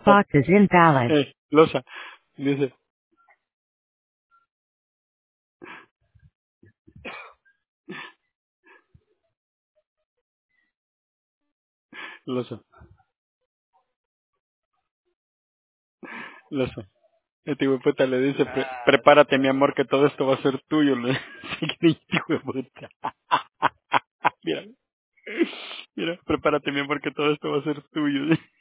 box is invalid. Losa, dice, Losa, Losa. Este hijo de puta le dice, prepárate mi amor que todo esto va a ser tuyo. Le dice, hijo de puta. Mira, mira, prepárate mi amor que todo esto va a ser tuyo.